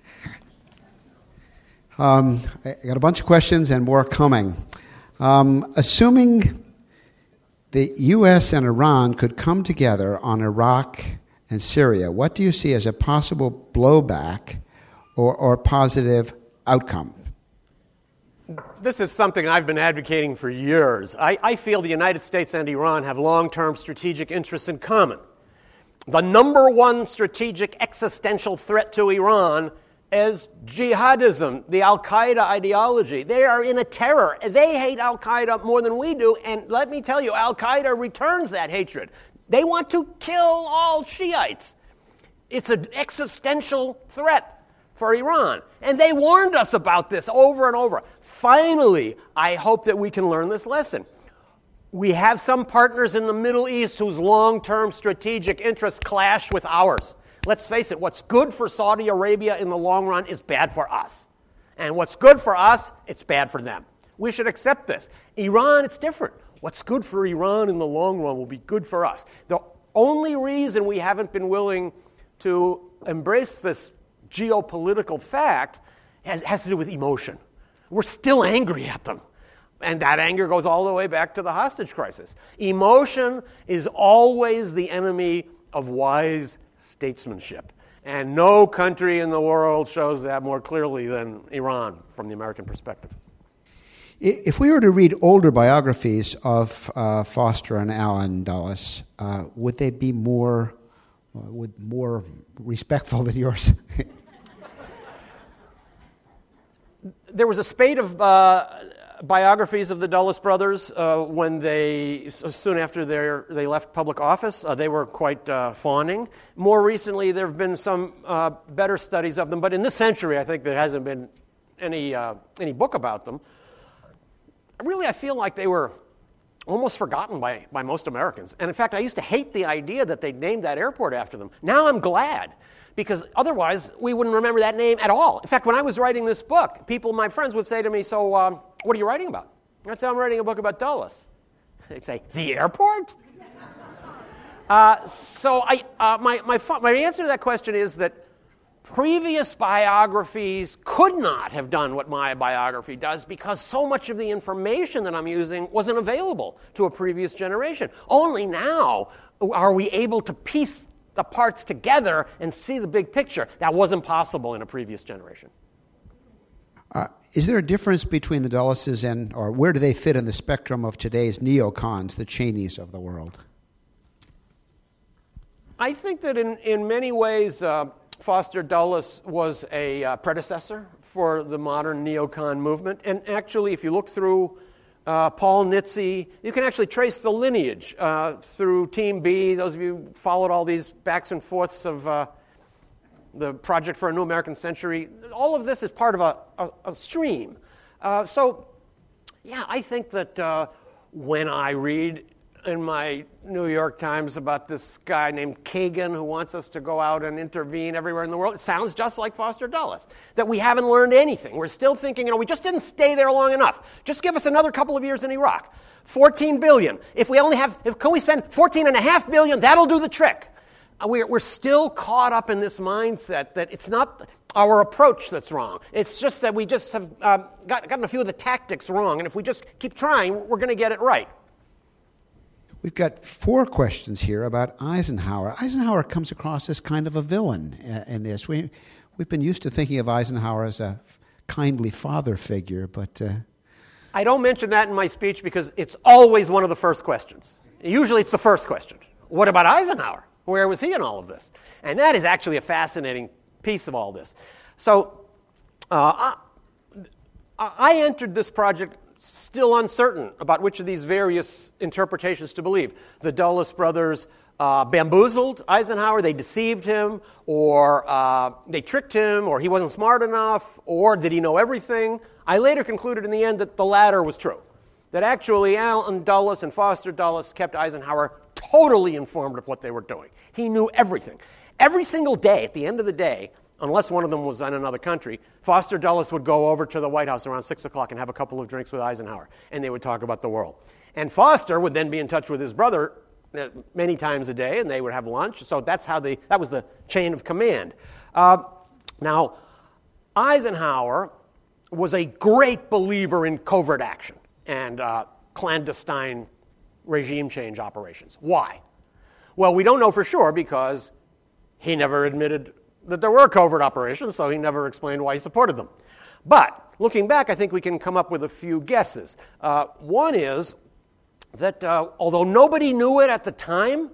Um, I got a bunch of questions and more coming. Um, assuming the U S and Iran could come together on Iraq and Syria, what do you see as a possible blowback or, or positive outcome? This is something I've been advocating for years. I, I feel the United States and Iran have long-term strategic interests in common. The number one strategic existential threat to Iran is jihadism, the Al-Qaeda ideology. They are in a terror. They hate Al-Qaeda more than we do, and let me tell you, Al-Qaeda returns that hatred. They want to kill all Shiites. It's an existential threat for Iran, and they warned us about this over and over. Finally, I hope that we can learn this lesson. We have some partners in the Middle East whose long-term strategic interests clash with ours. Let's face it, what's good for Saudi Arabia in the long run is bad for us. And what's good for us, it's bad for them. We should accept this. Iran, it's different. What's good for Iran in the long run will be good for us. The only reason we haven't been willing to embrace this geopolitical fact has, has to do with emotion. We're still angry at them. And that anger goes all the way back to the hostage crisis. Emotion is always the enemy of wise statesmanship. And no country in the world shows that more clearly than Iran from the American perspective. If we were to read older biographies of uh, Foster and Allen Dulles, uh, would they be more, uh, would more respectful than yours? There was a spate of uh, biographies of the Dulles brothers uh, when they, soon after they left public office. Uh, they were quite uh, fawning. More recently, there have been some uh, better studies of them, but in this century, I think there hasn't been any uh, any book about them. Really, I feel like they were almost forgotten by, by most Americans. And in fact, I used to hate the idea that they'd named that airport after them. Now I'm glad, because otherwise we wouldn't remember that name at all. In fact, when I was writing this book, people, my friends, would say to me, so um, what are you writing about? I'd say, I'm writing a book about Dulles. They'd say, the airport? uh, so I, uh, my, my, my answer to that question is that previous biographies could not have done what my biography does because so much of the information that I'm using wasn't available to a previous generation. Only now are we able to piece the parts together and see the big picture. That wasn't possible in a previous generation. Uh, is there a difference between the Dulleses and, or where do they fit in the spectrum of today's neocons, the Cheneys of the world? I think that in, in many ways, uh, Foster Dulles was a uh, predecessor for the modern neocon movement. And actually, if you look through uh, Paul Nitze, you can actually trace the lineage uh, through Team B. Those of you who followed all these backs and forths of uh, the Project for a New American Century, all of this is part of a, a, a stream. Uh, so, yeah, I think that uh, when I read in my New York Times about this guy named Kagan who wants us to go out and intervene everywhere in the world. It sounds just like Foster Dulles, that we haven't learned anything. We're still thinking, you know, we just didn't stay there long enough. Just give us another couple of years in Iraq. fourteen billion dollars. If we only have, if, can we spend fourteen and a half billion dollars? That'll do the trick. Uh, we're, we're still caught up in this mindset that it's not our approach that's wrong. It's just that we just have uh, got, gotten a few of the tactics wrong. And if we just keep trying, we're going to get it right. We've got four questions here about Eisenhower. Eisenhower comes across as kind of a villain uh, in this. We, we've been used to thinking of Eisenhower as a kindly father figure, but... Uh, I don't mention that in my speech because it's always one of the first questions. Usually it's the first question. What about Eisenhower? Where was he in all of this? And that is actually a fascinating piece of all this. So uh, I, I entered this project still uncertain about which of these various interpretations to believe. The Dulles brothers uh, bamboozled Eisenhower, they deceived him, or uh, they tricked him, or he wasn't smart enough, or did he know everything? I later concluded in the end that the latter was true, that actually Allen Dulles and Foster Dulles kept Eisenhower totally informed of what they were doing. He knew everything. Every single day, at the end of the day, unless one of them was in another country, Foster Dulles would go over to the White House around six o'clock and have a couple of drinks with Eisenhower, and they would talk about the world. And Foster would then be in touch with his brother many times a day, and they would have lunch. So that's how they, that was the chain of command. Uh, now, Eisenhower was a great believer in covert action and uh, clandestine regime change operations. Why? Well, we don't know for sure because he never admitted that there were covert operations, so he never explained why he supported them. But looking back, I think we can come up with a few guesses. Uh, one is that uh, although nobody knew it at the time,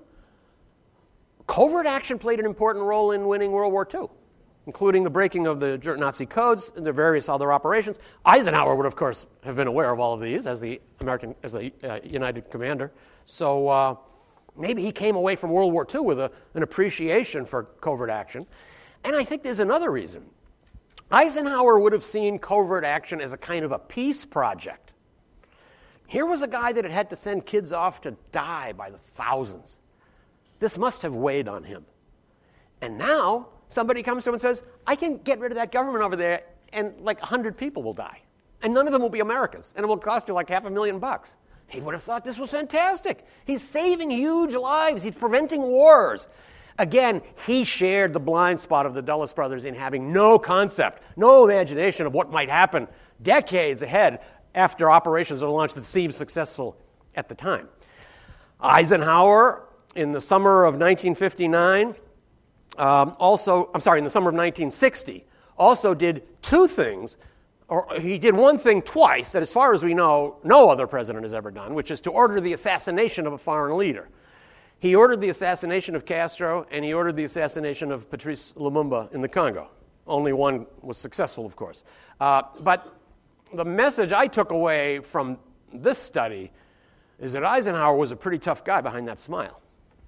covert action played an important role in winning World War Two, including the breaking of the Nazi codes and the various other operations. Eisenhower would, of course, have been aware of all of these as the American, as the uh, United Commander. So uh, maybe he came away from World War Two with a, an appreciation for covert action. And I think there's another reason. Eisenhower would have seen covert action as a kind of a peace project. Here was a guy that had had to send kids off to die by the thousands. This must have weighed on him. And now somebody comes to him and says, I can get rid of that government over there and like one hundred people will die. And none of them will be Americans. And it will cost you like half a million bucks. He would have thought this was fantastic. He's saving huge lives. He's preventing wars. Again, he shared the blind spot of the Dulles brothers in having no concept, no imagination of what might happen decades ahead after operations are launched that seemed successful at the time. Eisenhower, in the summer of nineteen fifty-nine, um, also, I'm sorry, in the summer of nineteen sixty, also did two things, or he did one thing twice that, as far as we know, no other president has ever done, which is to order the assassination of a foreign leader. He ordered the assassination of Castro, and he ordered the assassination of Patrice Lumumba in the Congo. Only one was successful, of course. Uh, but the message I took away from this study is that Eisenhower was a pretty tough guy behind that smile.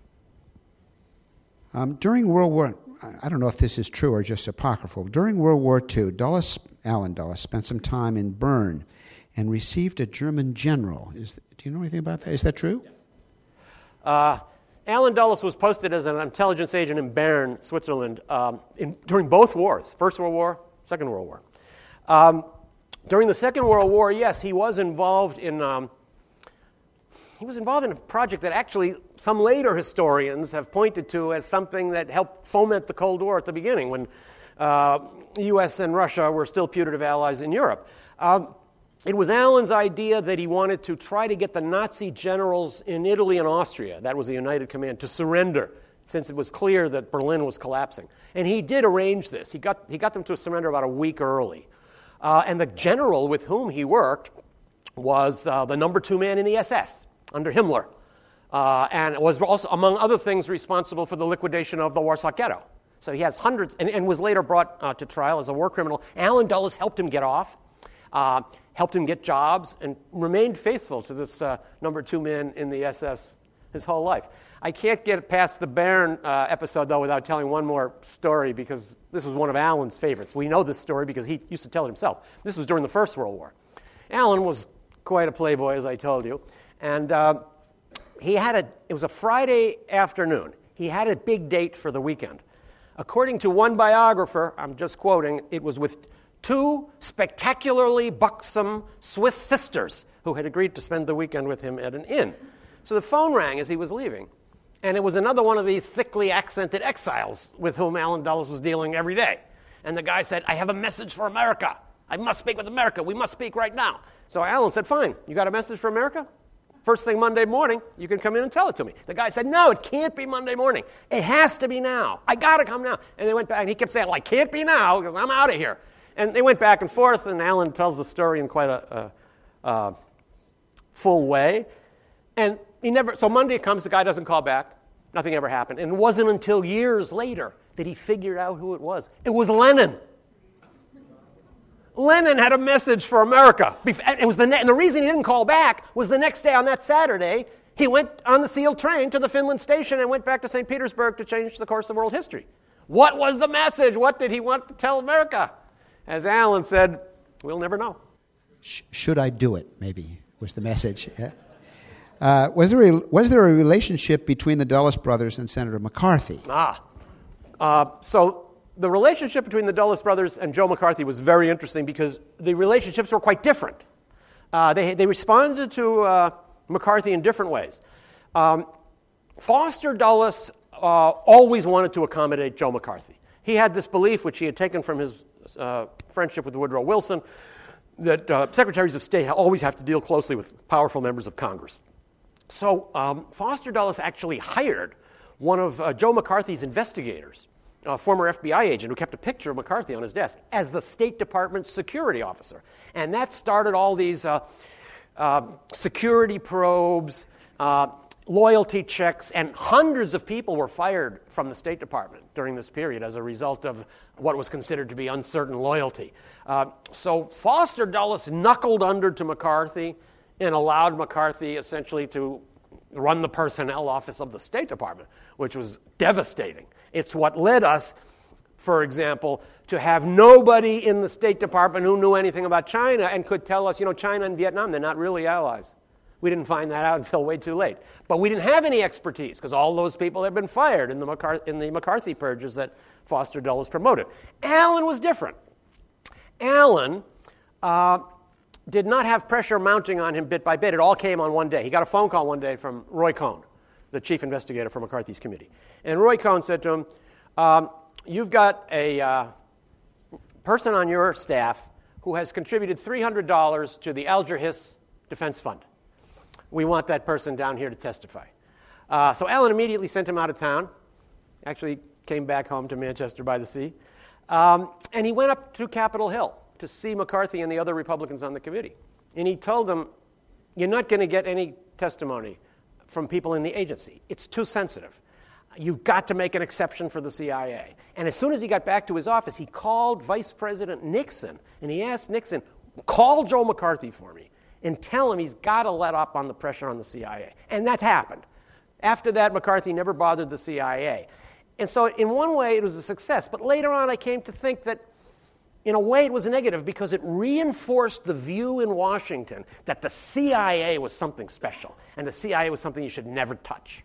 Um, during World War, I don't know if this is true or just apocryphal. During World War Two, Dulles, Allen Dulles spent some time in Bern and received a German general. Is, do you know anything about that? Is that true? Uh, Allen Dulles was posted as an intelligence agent in Bern, Switzerland, um, in, during both wars, First World War, Second World War. Um, during the Second World War, yes, he was involved in um, he was involved in a project that actually some later historians have pointed to as something that helped foment the Cold War at the beginning, when uh, U S and Russia were still putative allies in Europe. Um, It was Allen's idea that he wanted to try to get the Nazi generals in Italy and Austria, that was the United Command, to surrender, since it was clear that Berlin was collapsing. And he did arrange this. He got, he got them to surrender about a week early. Uh, and the general with whom he worked was uh, the number two man in the S S under Himmler, uh, and was also, among other things, responsible for the liquidation of the Warsaw Ghetto. So he has hundreds, and, and was later brought uh, to trial as a war criminal. Allen Dulles helped him get off. Uh, helped him get jobs, and remained faithful to this uh, number two man in the S S his whole life. I can't get past the Bern uh, episode, though, without telling one more story, because this was one of Allen's favorites. We know this story because he used to tell it himself. This was during the First World War. Allen was quite a playboy, as I told you, and uh, he had a, it was a Friday afternoon. He had a big date for the weekend. According to one biographer, I'm just quoting, it was with two spectacularly buxom Swiss sisters who had agreed to spend the weekend with him at an inn. So the phone rang as he was leaving, and it was another one of these thickly accented exiles with whom Allen Dulles was dealing every day. And the guy said, I have a message for America. I must speak with America. We must speak right now. So Allen said, fine, you got a message for America? First thing Monday morning, you can come in and tell it to me. The guy said, no, it can't be Monday morning. It has to be now. I got to come now. And they went back, and he kept saying, well, I can't be now because I'm out of here. And they went back and forth, and Allen tells the story in quite a, a, a full way. And he never. So Monday comes, the guy doesn't call back. Nothing ever happened. And it wasn't until years later that he figured out who it was. It was Lenin. Lenin had a message for America. It was the ne- and the reason he didn't call back was the next day on that Saturday, he went on the sealed train to the Finland station and went back to Saint Petersburg to change the course of world history. What was the message? What did he want to tell America? As Allen said, we'll never know. Should I do it, maybe, was the message. Yeah. Uh, was, there a, was there a relationship between the Dulles brothers and Senator McCarthy? Ah. Uh, so the relationship between the Dulles brothers and Joe McCarthy was very interesting because the relationships were quite different. Uh, they, they responded to uh, McCarthy in different ways. Um, Foster Dulles uh, always wanted to accommodate Joe McCarthy. He had this belief, which he had taken from his uh, friendship with Woodrow Wilson, that uh, secretaries of state always have to deal closely with powerful members of Congress. So um, Foster Dulles actually hired one of uh, Joe McCarthy's investigators, a former F B I agent who kept a picture of McCarthy on his desk, as the State Department security officer. And that started all these uh, uh, security probes, uh, loyalty checks, and hundreds of people were fired from the State Department during this period as a result of what was considered to be uncertain loyalty. Uh, so Foster Dulles knuckled under to McCarthy and allowed McCarthy essentially to run the personnel office of the State Department, which was devastating. It's what led us, for example, to have nobody in the State Department who knew anything about China and could tell us, you know, China and Vietnam, they're not really allies. We didn't find that out until way too late. But we didn't have any expertise because all those people had been fired in the, McCarthy, in the McCarthy purges that Foster Dulles promoted. Allen was different. Allen uh, did not have pressure mounting on him bit by bit. It all came on one day. He got a phone call one day from Roy Cohn, the chief investigator for McCarthy's committee. And Roy Cohn said to him, um, you've got a uh, person on your staff who has contributed three hundred dollars to the Alger Hiss Defense Fund. We want that person down here to testify. Uh, so Allen immediately sent him out of town, actually came back home to Manchester by the Sea, um, and he went up to Capitol Hill to see McCarthy and the other Republicans on the committee. And he told them, you're not going to get any testimony from people in the agency. It's too sensitive. You've got to make an exception for the C I A. And as soon as he got back to his office, he called Vice President Nixon, and he asked Nixon, call Joe McCarthy for me and tell him he's got to let up on the pressure on the C I A. And that happened. After that, McCarthy never bothered the C I A. And so in one way, it was a success. But later on, I came to think that in a way, it was a negative because it reinforced the view in Washington that the C I A was something special and the C I A was something you should never touch.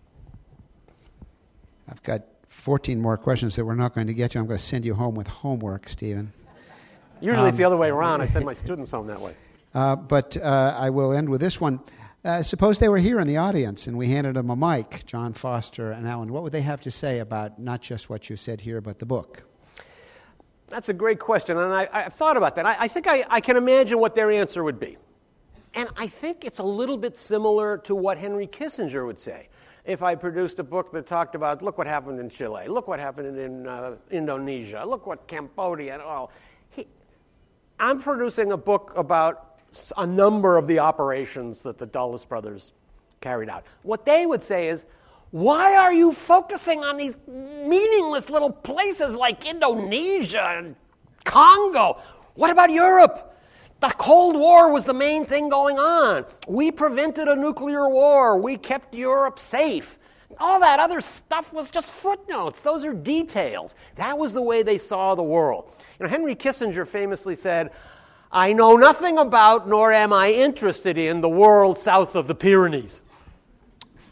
I've got fourteen more questions that we're not going to get to. I'm going to send you home with homework, Stephen. Usually um, it's the other way around. I send my students home that way. Uh, but uh, I will end with this one. Uh, suppose they were here in the audience and we handed them a mic, John Foster and Allen. What would they have to say about not just what you said here, but the book? That's a great question, and I, I've thought about that. I, I think I, I can imagine what their answer would be. And I think it's a little bit similar to what Henry Kissinger would say if I produced a book that talked about, look what happened in Chile, look what happened in uh, Indonesia, look what Cambodia, and all. He, I'm producing a book about a number of the operations that the Dulles brothers carried out. What they would say is, why are you focusing on these meaningless little places like Indonesia and Congo? What about Europe? The Cold War was the main thing going on. We prevented a nuclear war. We kept Europe safe. All that other stuff was just footnotes. Those are details. That was the way they saw the world. You know, Henry Kissinger famously said, I know nothing about nor am I interested in the world south of the Pyrenees.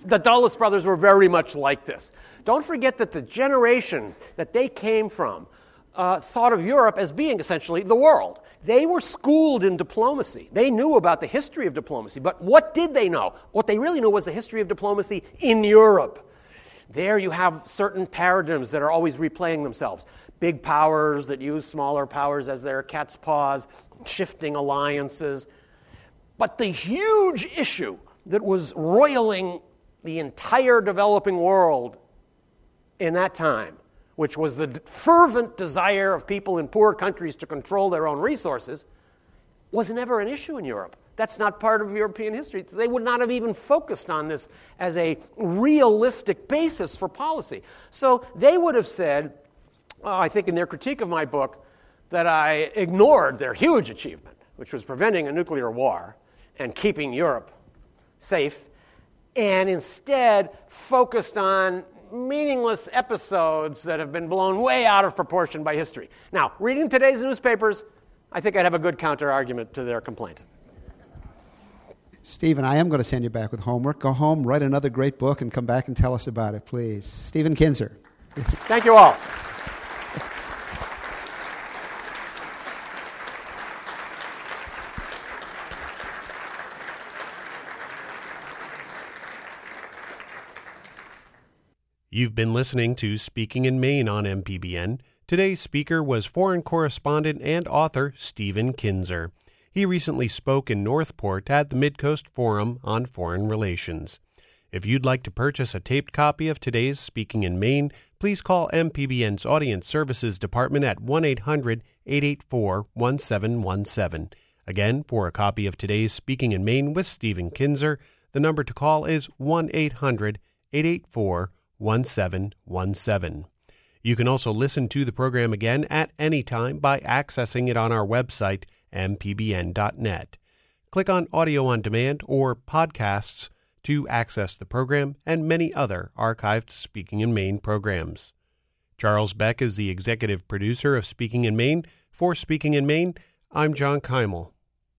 The Dulles brothers were very much like this. Don't forget that the generation that they came from uh, thought of Europe as being essentially the world. They were schooled in diplomacy. They knew about the history of diplomacy. But what did they know? What they really knew was the history of diplomacy in Europe. There you have certain paradigms that are always replaying themselves. Big powers that use smaller powers as their cat's paws, shifting alliances. But the huge issue that was roiling the entire developing world in that time, which was the fervent desire of people in poor countries to control their own resources, was never an issue in Europe. That's not part of European history. They would not have even focused on this as a realistic basis for policy. So they would have said, oh, I think in their critique of my book, that I ignored their huge achievement, which was preventing a nuclear war and keeping Europe safe, and instead focused on meaningless episodes that have been blown way out of proportion by history. Now, reading today's newspapers, I think I'd have a good counter-argument to their complaint. Stephen, I am going to send you back with homework. Go home, write another great book, and come back and tell us about it, please. Stephen Kinzer. Thank you all. You've been listening to Speaking in Maine on M P B N. Today's speaker was foreign correspondent and author Stephen Kinzer. He recently spoke in Northport at the Midcoast Forum on Foreign Relations. If you'd like to purchase a taped copy of today's Speaking in Maine, please call M P B N's Audience Services Department at one eight hundred, eight eight four, one seven one seven. Again, for a copy of today's Speaking in Maine with Stephen Kinzer, the number to call is one eight hundred, eight eight four, one seven one seven. You can also listen to the program again at any time by accessing it on our website, m p b n dot net. Click on Audio on Demand or Podcasts to access the program and many other archived Speaking in Maine programs. Charles Beck is the executive producer of Speaking in Maine. For Speaking in Maine, I'm John Keimel.